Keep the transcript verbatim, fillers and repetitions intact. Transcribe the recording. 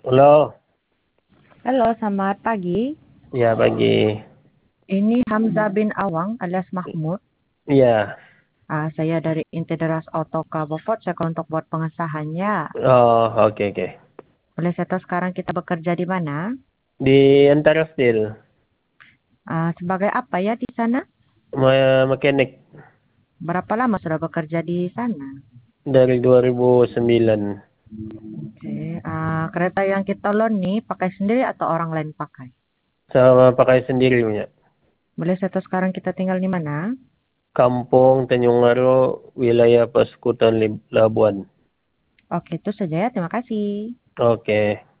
Halo, Halo, selamat pagi. ya pagi. Ini Hamzah bin Awang alias Mahmud. Iya. Ah, saya dari Intideras Auto Kabopot. Saya kalau untuk buat pengesahannya. Oh, oke oke. Boleh saya tahu sekarang kita bekerja di mana? Di Antara Steel, Ah, sebagai apa ya di sana? me- mekanik Berapa lama sudah bekerja di sana? dari dua ribu sembilan. Oke. Ah, kereta yang kita loan nih pakai sendiri atau orang lain pakai? Sama pakai sendiri punya. Boleh saya tahu sekarang kita tinggal di mana? Kampung Tanjung Aro, wilayah Persekutuan Lib- Labuan. Oke, itu saja ya. Terima kasih. Oke.